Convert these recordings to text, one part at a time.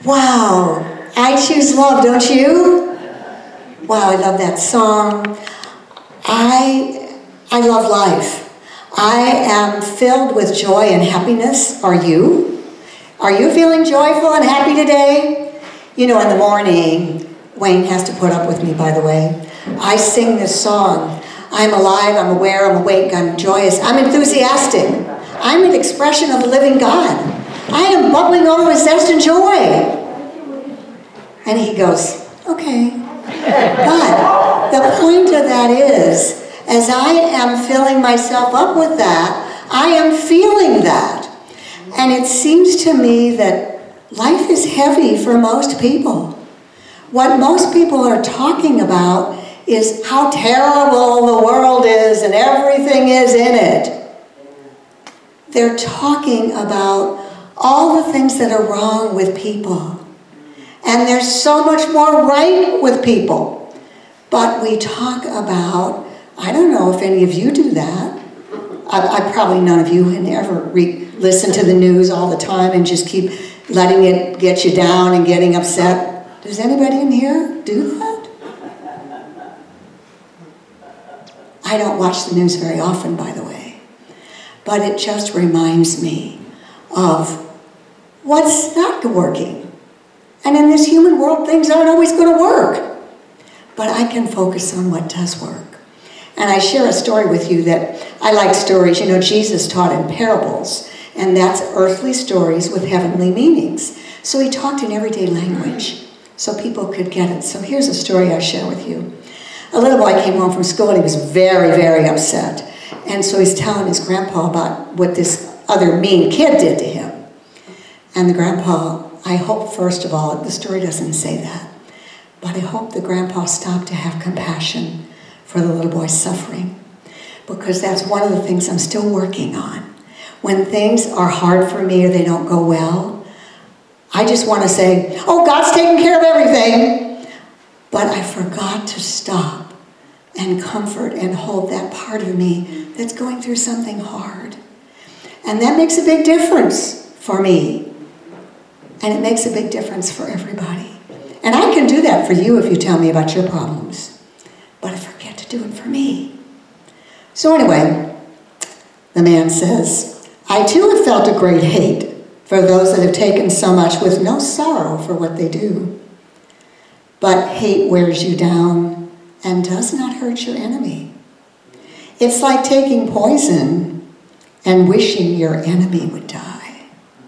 Wow, I choose love, don't you? Wow, I love that song. I love life. I am filled with joy and happiness. Are you? Are you feeling joyful and happy today? You know, in the morning, Wayne has to put up with me, by the way. I sing this song. I'm alive, I'm aware, I'm awake, I'm joyous, I'm enthusiastic. I'm an expression of the living God. I am bubbling over with zest and joy. And he goes, okay. But the point of that is, as I am filling myself up with that, I am feeling that. And it seems to me that life is heavy for most people. What most people are talking about is how terrible the world is and everything is in it. They're talking about all the things that are wrong with people. And there's so much more right with people. But we talk about, I don't know if any of you do that. I probably none of you ever listen to the news all the time and just keep letting it get you down and getting upset. Does anybody in here do that? I don't watch the news very often, by the way. But it just reminds me of what's not working. And in this human world, things aren't always going to work. But I can focus on what does work. And I share a story with you that I like stories. You know, Jesus taught in parables. And that's earthly stories with heavenly meanings. So he talked in everyday language so people could get it. So here's a story I share with you. A little boy came home from school and he was very, very upset. And so he's telling his grandpa about what this other mean kid did to him. And the grandpa, I hope, first of all, the story doesn't say that, but I hope the grandpa stopped to have compassion for the little boy's suffering, because that's one of the things I'm still working on. When things are hard for me or they don't go well, I just want to say, oh, God's taking care of everything. But I forgot to stop and comfort and hold that part of me that's going through something hard. And that makes a big difference for me. And it makes a big difference for everybody. And I can do that for you if you tell me about your problems. But I forget to do it for me. So anyway, the man says, I too have felt a great hate for those that have taken so much with no sorrow for what they do. But hate wears you down and does not hurt your enemy. It's like taking poison and wishing your enemy would die.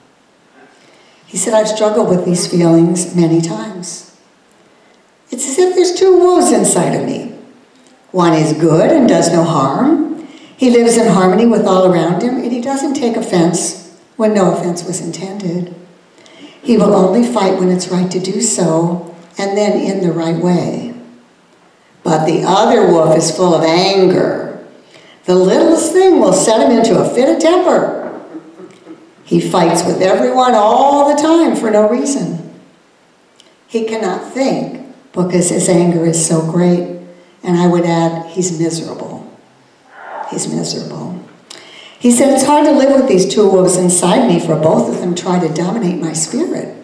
He said, I've struggled with these feelings many times. It's as if there's two wolves inside of me. One is good and does no harm. He lives in harmony with all around him, and he doesn't take offense when no offense was intended. He will only fight when it's right to do so, and then in the right way. But the other wolf is full of anger. The littlest thing will set him into a fit of temper. He fights with everyone all the time for no reason. He cannot think because his anger is so great. And I would add, he's miserable. He's miserable. He said, it's hard to live with these two wolves inside me, for both of them try to dominate my spirit.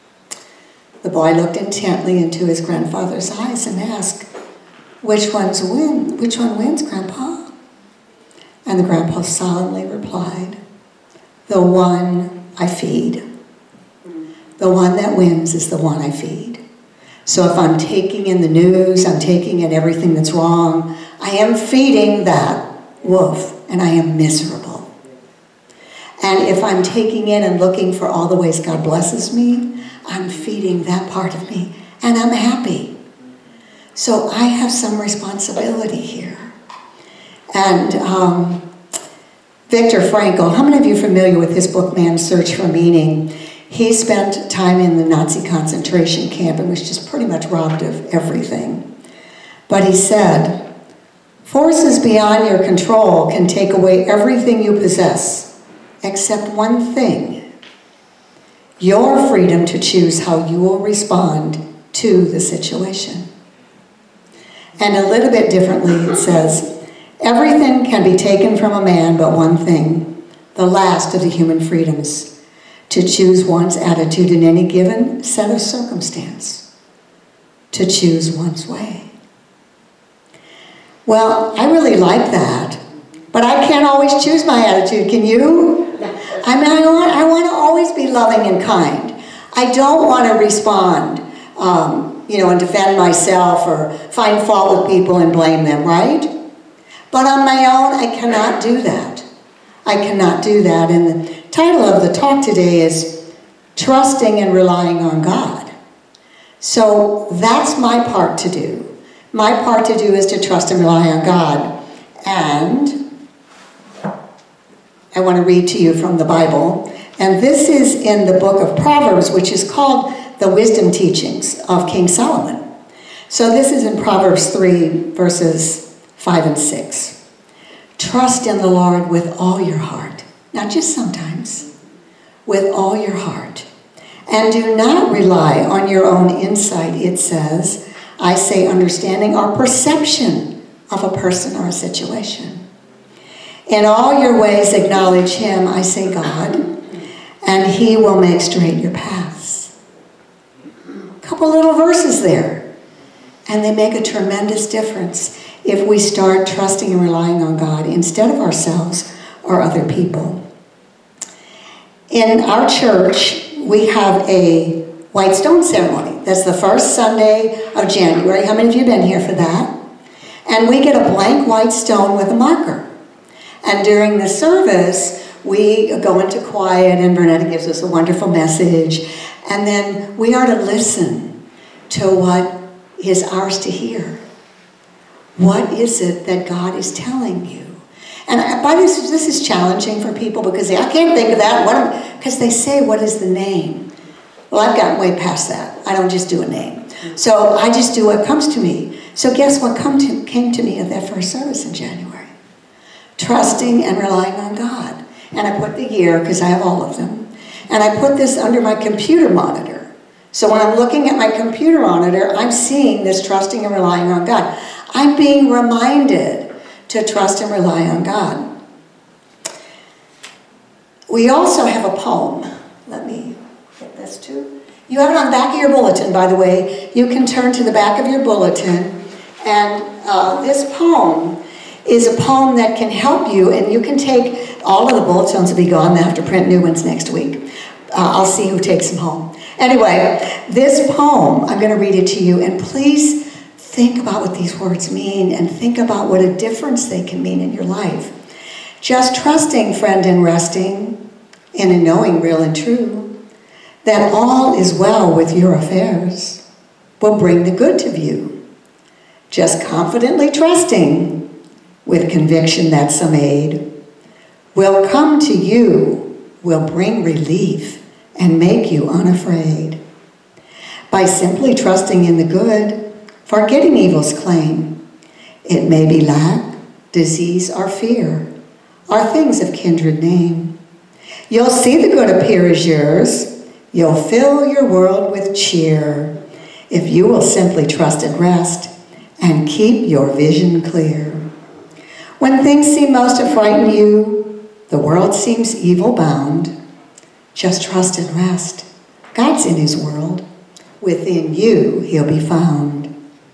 The boy looked intently into his grandfather's eyes and asked, which one wins, Grandpa? And the grandpa solemnly replied, the one I feed. The one that wins is the one I feed. So if I'm taking in the news, I'm taking in everything that's wrong, I am feeding that wolf, and I am miserable. And if I'm taking in and looking for all the ways God blesses me, I'm feeding that part of me, and I'm happy. So I have some responsibility here. And Viktor Frankl, how many of you are familiar with his book, Man's Search for Meaning? He spent time in the Nazi concentration camp and was just pretty much robbed of everything. But he said, forces beyond your control can take away everything you possess, except one thing: your freedom to choose how you will respond to the situation. And a little bit differently, it says, everything can be taken from a man but one thing, the last of the human freedoms: to choose one's attitude in any given set of circumstance, to choose one's way. Well, I really like that, but I can't always choose my attitude. Can you? I mean, I want to always be loving and kind. I don't want to respond, and defend myself or find fault with people and blame them, right? But on my own, I cannot do that. I cannot do that. And the title of the talk today is Trusting and Relying on God. So that's my part to do. My part to do is to trust and rely on God. And I want to read to you from the Bible. And this is in the book of Proverbs, which is called the Wisdom Teachings of King Solomon. So this is in Proverbs 3, verses 5 and 6. Trust in the Lord with all your heart, not just sometimes, with all your heart. And do not rely on your own insight, it says. I say understanding or perception of a person or a situation. In all your ways acknowledge him, I say God, and he will make straight your paths. A couple little verses there. And they make a tremendous difference if we start trusting and relying on God instead of ourselves or other people. In our church, we have a white stone ceremony. That's the first Sunday of January. How many of you have been here for that? And we get a blank white stone with a marker. And during the service, we go into quiet, and Bernetta gives us a wonderful message. And then we are to listen to what is ours to hear. What is it that God is telling you? And by this is challenging for people because I can't think of that. Because they say, what is the name? Well, I've gotten way past that. I don't just do a name. So I just do what comes to me. So guess what came to me at that first service in January? Trusting and relying on God. And I put the year, because I have all of them, and I put this under my computer monitor. So when I'm looking at my computer monitor, I'm seeing this trusting and relying on God. I'm being reminded to trust and rely on God. We also have a poem. Let me get this too. You have it on the back of your bulletin, by the way. You can turn to the back of your bulletin, and this poem is a poem that can help you, and you can take, all of the bulletins will be gone. They have to print new ones next week. I'll see who takes them home. Anyway, this poem, I'm going to read it to you, and please think about what these words mean, and think about what a difference they can mean in your life. Just trusting, friend, and resting in a knowing real and true, that all is well with your affairs will bring the good to view. Just confidently trusting, with conviction that some aid will come to you, will bring relief and make you unafraid. By simply trusting in the good, forgetting evil's claim, it may be lack, disease, or fear, or things of kindred name. You'll see the good appear as yours. You'll fill your world with cheer if you will simply trust and rest and keep your vision clear. When things seem most to frighten you, the world seems evil bound, just trust and rest. God's in his world. Within you, he'll be found.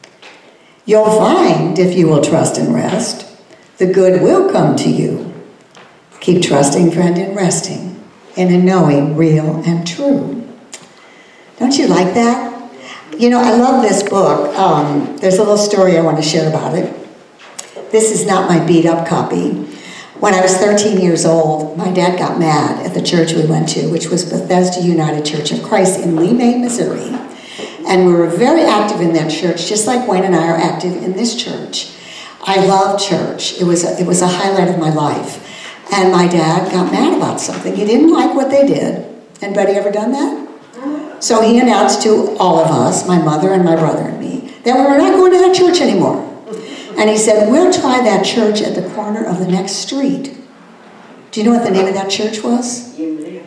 You'll find, if you will trust and rest, the good will come to you. Keep trusting, friend, and resting in a knowing real and true. Don't you like that? You know, I love this book. There's a little story I want to share about it. This is not my beat-up copy. When I was 13 years old, my dad got mad at the church we went to, which was Bethesda United Church of Christ in Lee May, Missouri. And we were very active in that church, just like Wayne and I are active in this church. I love church. It was a highlight of my life. And my dad got mad about something. He didn't like what they did. Anybody ever done that? So he announced to all of us, my mother and my brother and me, that we were not going to that church anymore. And he said, we'll try that church at the corner of the next street. Do you know what the name of that church was?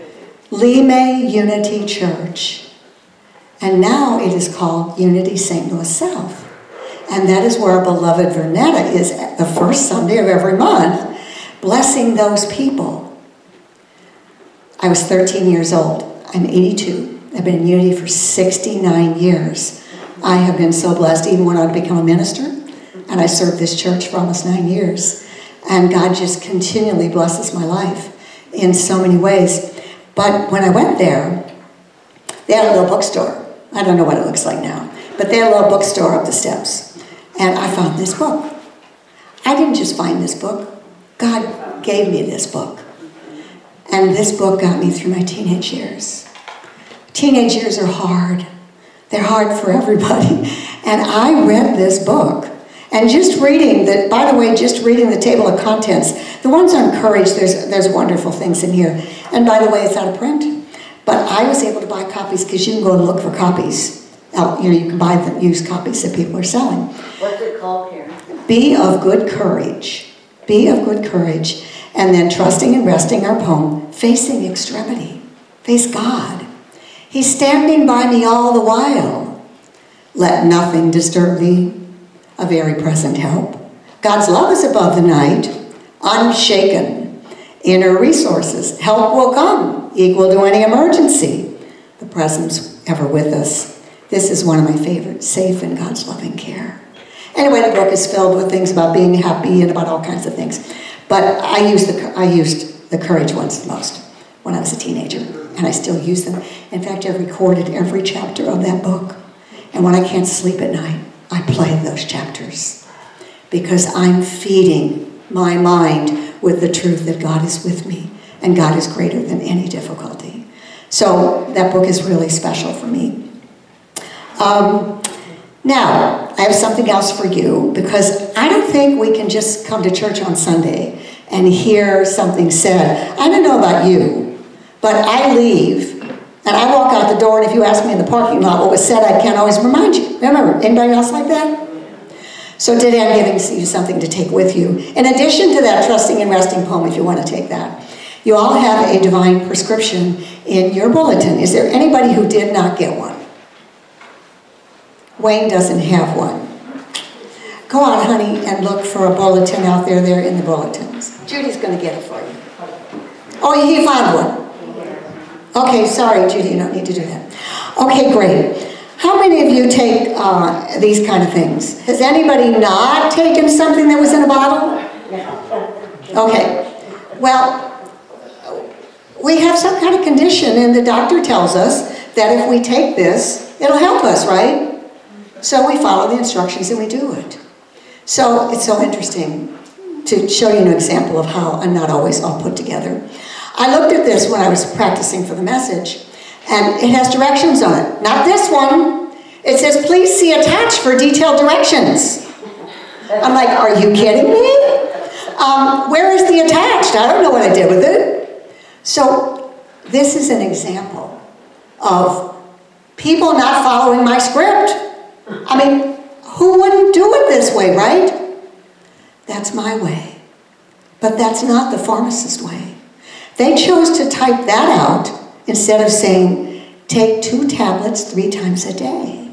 Lee May Unity Church. And now it is called Unity St. Louis South. And that is where our beloved Vernetta is the first Sunday of every month, blessing those people. I was 13 years old. I'm 82. I've been in Unity for 69 years. I have been so blessed, even when I became a minister, and I served this church for almost 9 years. And God just continually blesses my life in so many ways. But when I went there, they had a little bookstore. I don't know what it looks like now, but they had a little bookstore up the steps. And I found this book. I didn't just find this book. God gave me this book. And this book got me through my teenage years. Teenage years are hard. They're hard for everybody. And I read this book. And just reading the, by the way, just reading the table of contents, the ones on courage, there's wonderful things in here. And by the way, it's out of print. But I was able to buy copies because you can go and look for copies. You can buy the used copies that people are selling. What's it called here? Be of good courage. Be of good courage. And then trusting and resting our poem, facing extremity. Face God. He's standing by me all the while. Let nothing disturb thee. A very present help. God's love is above the night, unshaken. Inner resources. Help will come, equal to any emergency. The presence ever with us. This is one of my favorites, safe in God's loving care. Anyway, the book is filled with things about being happy and about all kinds of things. But I used the courage ones the most when I was a teenager, and I still use them. In fact, I've recorded every chapter of that book. And when I can't sleep at night, I play those chapters because I'm feeding my mind with the truth that God is with me and God is greater than any difficulty. So that book is really special for me. Now, I have something else for you because I don't think we can just come to church on Sunday and hear something said. I don't know about you, but I leave and I walk out the door, and if you ask me in the parking lot what was said, I can't always remind you. Remember, anybody else like that? So today I'm giving you something to take with you. In addition to that trusting and resting poem, if you want to take that, you all have a divine prescription in your bulletin. Is there anybody who did not get one? Wayne doesn't have one. Go out, honey, and look for a bulletin out there. They're in the bulletins. Judy's going to get it for you. Oh, he found one. Okay, sorry, Judy, you don't need to do that. Okay, great. How many of you take these kind of things? Has anybody not taken something that was in a bottle? Okay. Well, we have some kind of condition, and the doctor tells us that if we take this, it'll help us, right? So we follow the instructions and we do it. So it's so interesting to show you an example of how I'm not always all put together. I looked at this when I was practicing for the message, and it has directions on it. Not this one. It says, please see attached for detailed directions. I'm like, are you kidding me? Where is the attached? I don't know what I did with it. So this is an example of people not following my script. I mean, who wouldn't do it this way, right? That's my way. But that's not the pharmacist way. They chose to type that out instead of saying, take 2 tablets 3 times a day.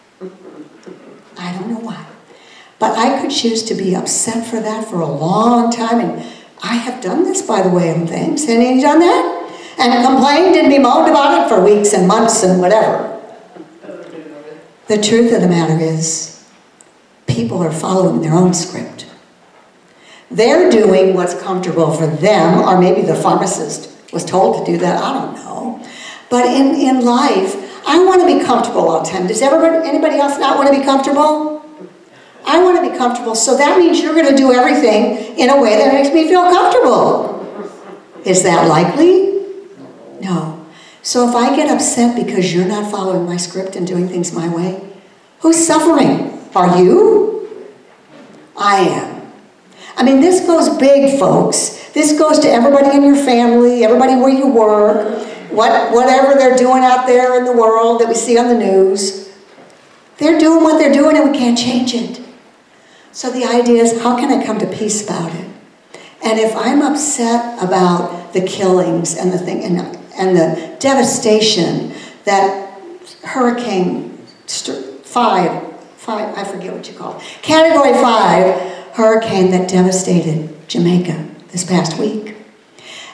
I don't know why. But I could choose to be upset for that for a long time. And I have done this, by the way, on things. Any of you done that? And complained and bemoaned about it for weeks and months and whatever. The truth of the matter is, people are following their own script. They're doing what's comfortable for them, or maybe the pharmacist was told to do that, I don't know. But in life, I want to be comfortable all the time. Does anybody else not want to be comfortable? I want to be comfortable, so that means you're going to do everything in a way that makes me feel comfortable. Is that likely? No. So if I get upset because you're not following my script and doing things my way, who's suffering? Are you? I am. I mean, this goes big, folks. This goes to everybody in your family, everybody where you work, whatever they're doing out there in the world that we see on the news. They're doing what they're doing and we can't change it. So the idea is, how can I come to peace about it? And if I'm upset about the killings and the thing and the devastation that Hurricane 5, I forget what you call it, Category 5 hurricane that devastated Jamaica this past week.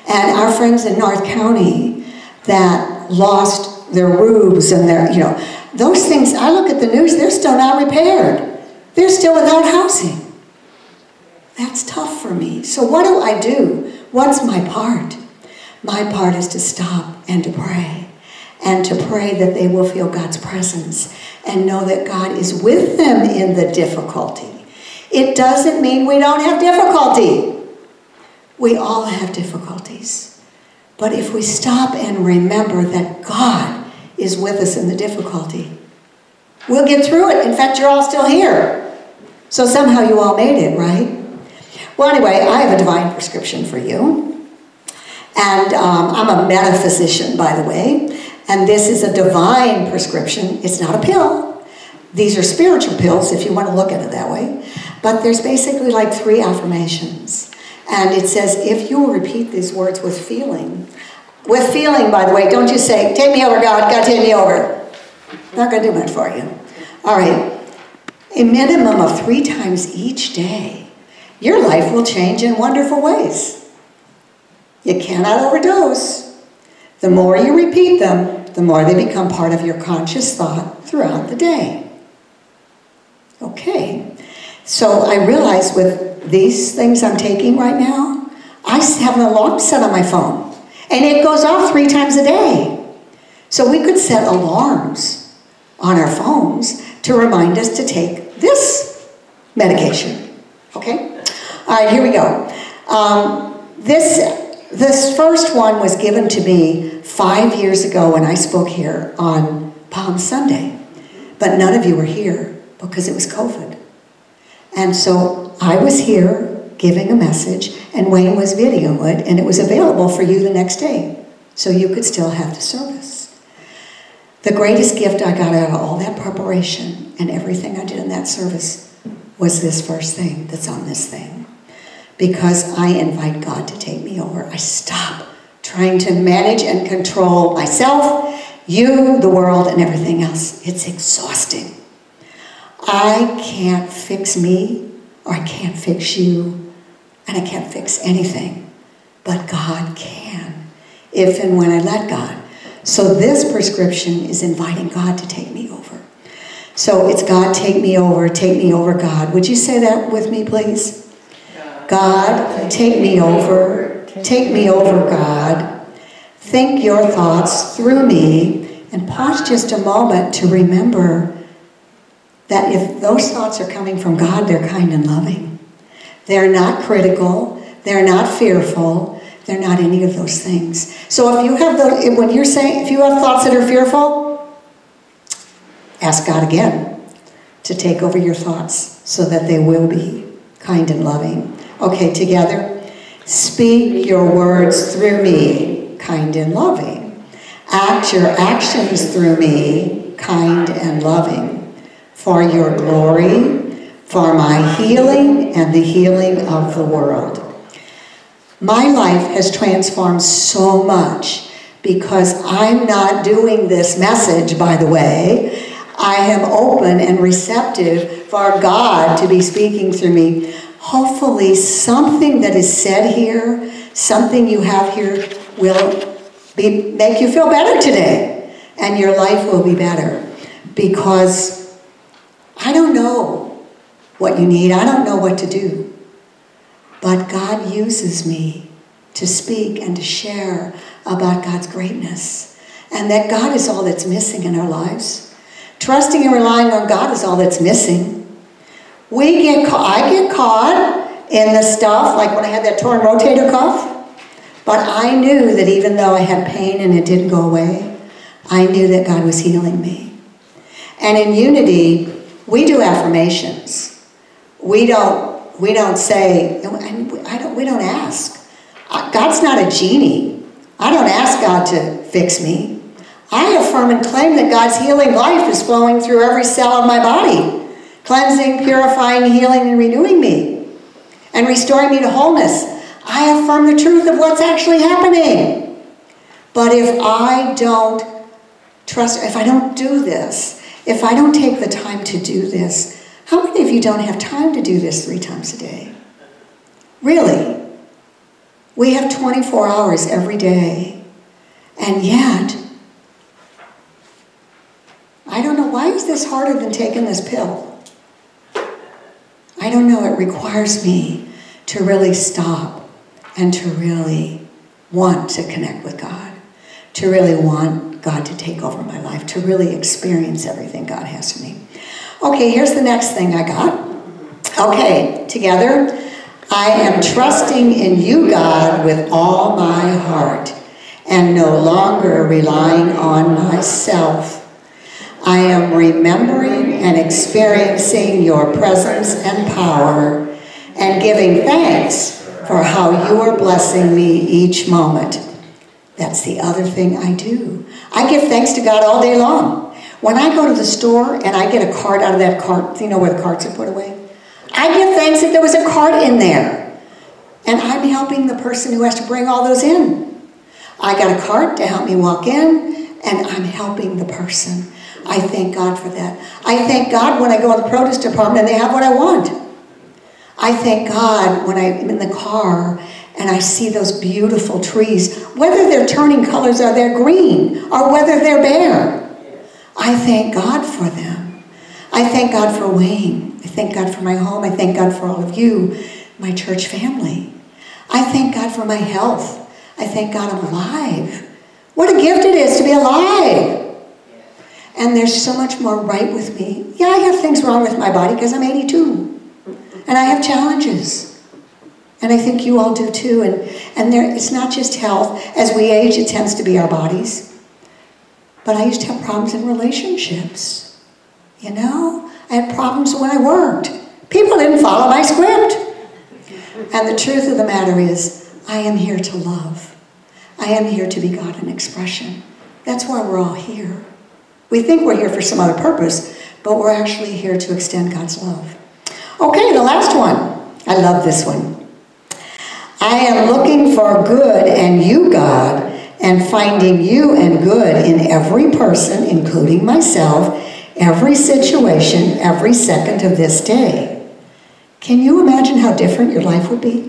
And our friends in North County that lost their roofs and their, those things, I look at the news, they're still not repaired. They're still without housing. That's tough for me. So what do I do? What's my part? My part is to stop and to pray. And to pray that they will feel God's presence and know that God is with them in the difficulty. It doesn't mean we don't have difficulty. We all have difficulties. But if we stop and remember that God is with us in the difficulty, we'll get through it. In fact, you're all still here. So somehow you all made it, right? Well, anyway, I have a divine prescription for you. And I'm a metaphysician, by the way. And this is a divine prescription. It's not a pill. These are spiritual pills, if you want to look at it that way. But there's basically like 3 affirmations. And it says, if you will repeat these words with feeling, by the way, don't just say, take me over, God, God, take me over. Not going to do much for you. All right. A minimum of 3 times each day, your life will change in wonderful ways. You cannot overdose. The more you repeat them, the more they become part of your conscious thought throughout the day. Okay. So I realize with these things I'm taking right now, I have an alarm set on my phone. And it goes off 3 times a day. So we could set alarms on our phones to remind us to take this medication. Okay? All right, here we go. This first one was given to me 5 years ago when I spoke here on Palm Sunday. But none of you were here because it was COVID. And so I was here giving a message, and Wayne was videoing it, and it was available for you the next day. So you could still have the service. The greatest gift I got out of all that preparation and everything I did in that service was this first thing that's on this thing. Because I invite God to take me over. I stop trying to manage and control myself, you, the world, and everything else. It's exhausting. I can't fix me, or I can't fix you, and I can't fix anything. But God can, if and when I let God. So this prescription is inviting God to take me over. So it's God, take me over, God. Would you say that with me, please? God, take me over, God. Think your thoughts through me, and pause just a moment to remember that if those thoughts are coming from God, they're kind and loving. They're not critical, they're not fearful, they're not any of those things. So if you have if you have thoughts that are fearful, ask God again to take over your thoughts so that they will be kind and loving. Okay, together. Speak your words through me, kind and loving. Act your actions through me, kind and loving. For your glory, for my healing and the healing of the world. My life has transformed so much because I'm not doing this message, by the way. I am open and receptive for God to be speaking through me. Hopefully something that is said here, something you have here will make you feel better today. And your life will be better. Because I don't know what you need. I don't know what to do. But God uses me to speak and to share about God's greatness. And that God is all that's missing in our lives. Trusting and relying on God is all that's missing. I get caught in the stuff, like when I had that torn rotator cuff. But I knew that even though I had pain and it didn't go away, I knew that God was healing me. And in Unity, we do affirmations. We don't say, we don't ask. God's not a genie. I don't ask God to fix me. I affirm and claim that God's healing life is flowing through every cell of my body. Cleansing, purifying, healing, and renewing me. And restoring me to wholeness. I affirm the truth of what's actually happening. But if I don't trust, if I don't do this, if I don't take the time to do this, how many of you don't have time to do this 3 times a day? Really? We have 24 hours every day. And yet, I don't know, why is this harder than taking this pill? I don't know, it requires me to really stop and to really want to connect with God, to really want God to take over my life, to really experience everything God has for me. Okay, here's the next thing I got. Okay, together. I am trusting in you, God, with all my heart, and no longer relying on myself. I am remembering and experiencing your presence and power, and giving thanks for how you are blessing me each moment. That's the other thing I do. I give thanks to God all day long. When I go to the store and I get a card out of that cart, you know where the carts are put away? I give thanks that there was a cart in there. And I'm helping the person who has to bring all those in. I got a cart to help me walk in, and I'm helping the person. I thank God for that. I thank God when I go in the produce department and they have what I want. I thank God when I'm in the car and I see those beautiful trees, whether they're turning colors or they're green, or whether they're bare. I thank God for them. I thank God for Wayne. I thank God for my home. I thank God for all of you, my church family. I thank God for my health. I thank God I'm alive. What a gift it is to be alive. And there's so much more right with me. Yeah, I have things wrong with my body because I'm 82. And I have challenges. And I think you all do too. And it's not just health. As we age, it tends to be our bodies. But I used to have problems in relationships. You know? I had problems when I worked. People didn't follow my script. And the truth of the matter is, I am here to love. I am here to be God in expression. That's why we're all here. We think we're here for some other purpose, but we're actually here to extend God's love. Okay, the last one. I love this one. I am looking for good and you, God, and finding you and good in every person, including myself, every situation, every second of this day. Can you imagine how different your life would be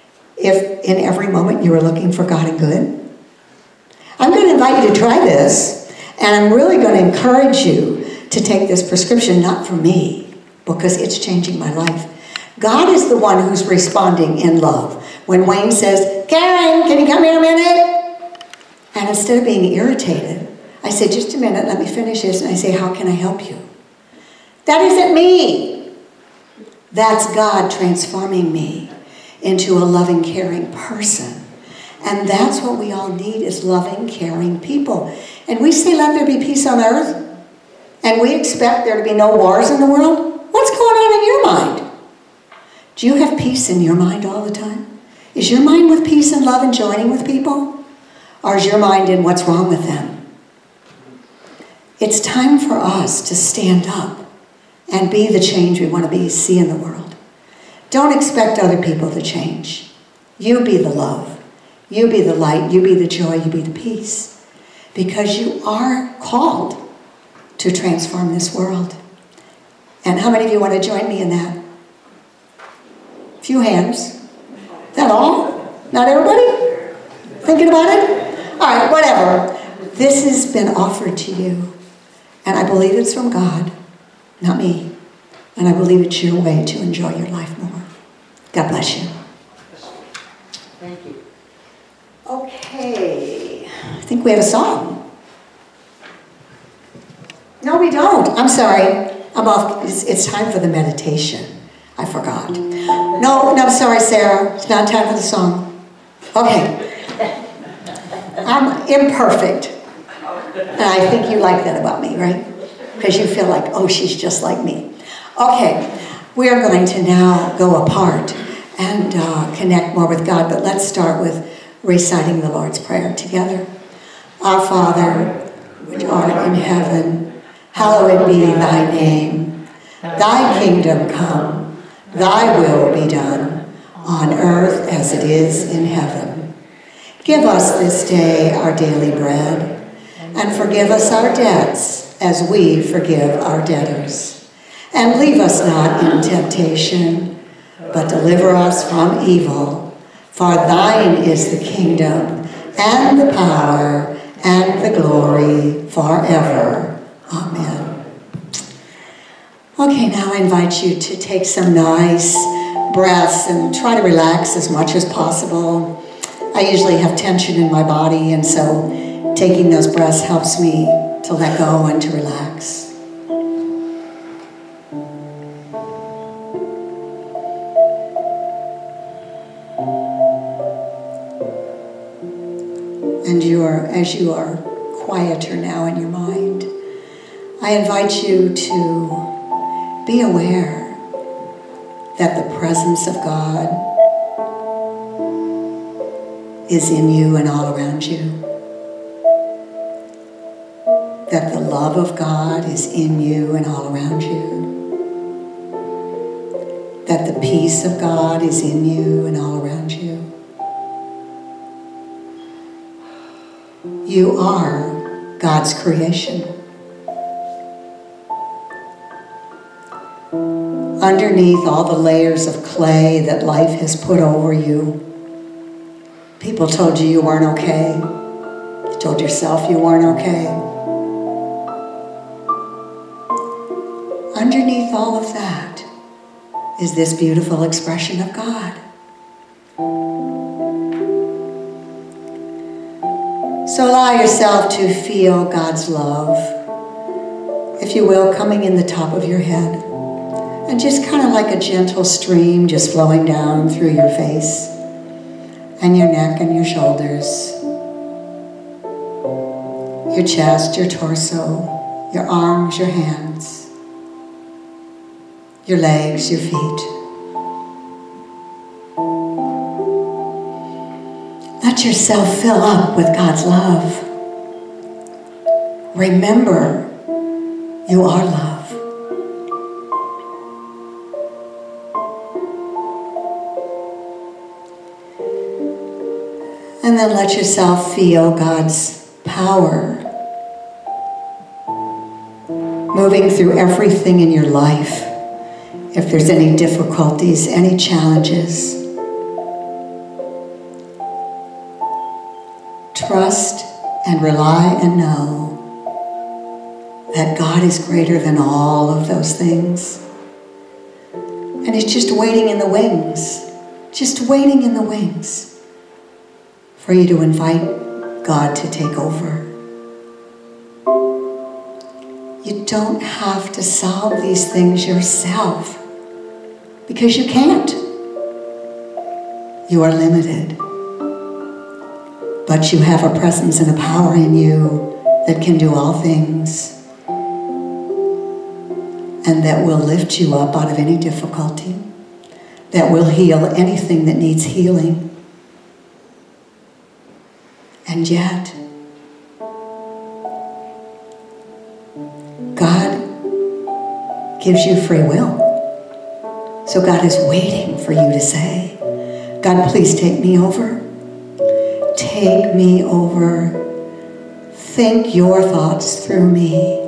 if in every moment you were looking for God and good? I'm going to invite you to try this, and I'm really going to encourage you to take this prescription, not for me, because it's changing my life. God is the one who's responding in love. When Wayne says, Karen, can you come here a minute? And instead of being irritated, I say, just a minute, let me finish this. And I say, how can I help you? That isn't me. That's God transforming me into a loving, caring person. And that's what we all need, is loving, caring people. And we say, let there be peace on earth. And we expect there to be no wars in the world. What's going on in your mind? Do you have peace in your mind all the time? Is your mind with peace and love and joining with people? Or is your mind in what's wrong with them? It's time for us to stand up and be the change we want to see in the world. Don't expect other people to change. You be the love. You be the light. You be the joy. You be the peace. Because you are called to transform this world. And how many of you want to join me in that? A few hands. Is that all? Not everybody? Thinking about it? All right, whatever. This has been offered to you. And I believe it's from God, not me. And I believe it's your way to enjoy your life more. God bless you. Thank you. Okay. I think we have a song. No, we don't. I'm sorry. I'm off. It's time for the meditation. I forgot. No, I'm sorry, Sarah. It's not time for the song. Okay. I'm imperfect. And I think you like that about me, right? Because you feel like, oh, she's just like me. Okay. We are going to now go apart and connect more with God. But let's start with reciting the Lord's Prayer together. Our Father, which art in heaven, hallowed be thy name. Thy kingdom come, thy will be done, on earth as it is in heaven. Give us this day our daily bread, and forgive us our debts as we forgive our debtors. And leave us not in temptation, but deliver us from evil. For thine is the kingdom and the power and the glory forever. Amen. Okay, now I invite you to take some nice breaths and try to relax as much as possible. I usually have tension in my body, and so taking those breaths helps me to let go and to relax. And as you are quieter now in your mind, I invite you to be aware that the presence of God is in you and all around you. That the love of God is in you and all around you. That the peace of God is in you and all around you. You are God's creation. Underneath all the layers of clay that life has put over you, people told you weren't okay. You told yourself you weren't okay. Underneath all of that is this beautiful expression of God. So allow yourself to feel God's love, if you will, coming in the top of your head. And just kind of like a gentle stream just flowing down through your face and your neck and your shoulders, your chest, your torso, your arms, your hands, your legs, your feet. Let yourself fill up with God's love. Remember, you are love. And then let yourself feel God's power moving through everything in your life. If there's any difficulties, any challenges, trust and rely and know that God is greater than all of those things. And He's just waiting in the wings, just waiting in the wings for you to invite God to take over. You don't have to solve these things yourself because you can't. You are limited. But you have a presence and a power in you that can do all things and that will lift you up out of any difficulty, that will heal anything that needs healing. And yet, God gives you free will. So God is waiting for you to say, God, please take me over. Take me over. Think your thoughts through me.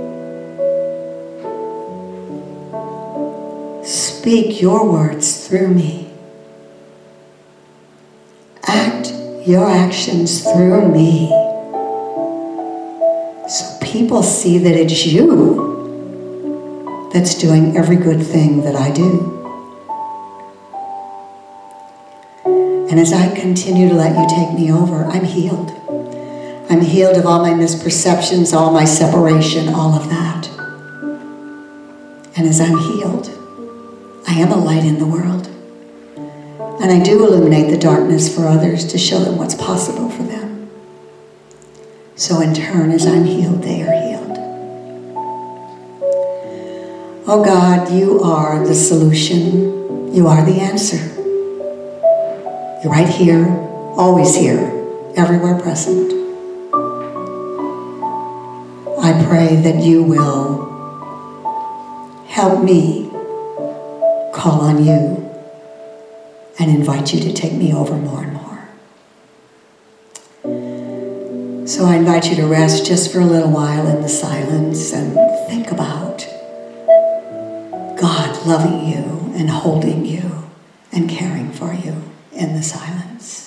Speak your words through me. Act your actions through me. So people see that it's you that's doing every good thing that I do. And as I continue to let you take me over, I'm healed. I'm healed of all my misperceptions, all my separation, all of that. And as I'm healed, I am a light in the world. And I do illuminate the darkness for others to show them what's possible for them. So in turn, as I'm healed, they are healed. Oh God, you are the solution. You are the answer. You're right here, always here, everywhere present. I pray that you will help me call on you and invite you to take me over more and more. So I invite you to rest just for a little while in the silence and think about God loving you and holding you and caring for you in the silence.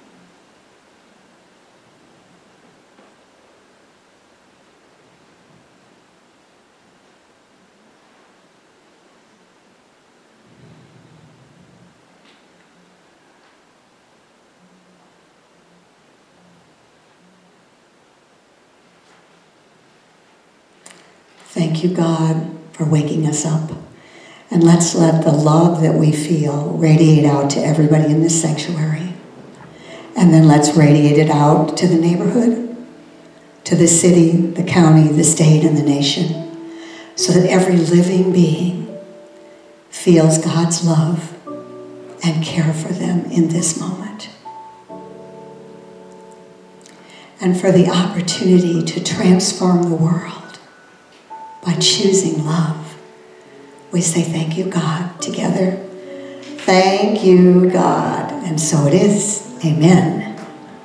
Thank you, God, for waking us up. And let's let the love that we feel radiate out to everybody in this sanctuary. And then let's radiate it out to the neighborhood, to the city, the county, the state, and the nation, so that every living being feels God's love and care for them in this moment. And for the opportunity to transform the world by choosing love. We say thank you, God, together. Thank you, God. And so it is. Amen.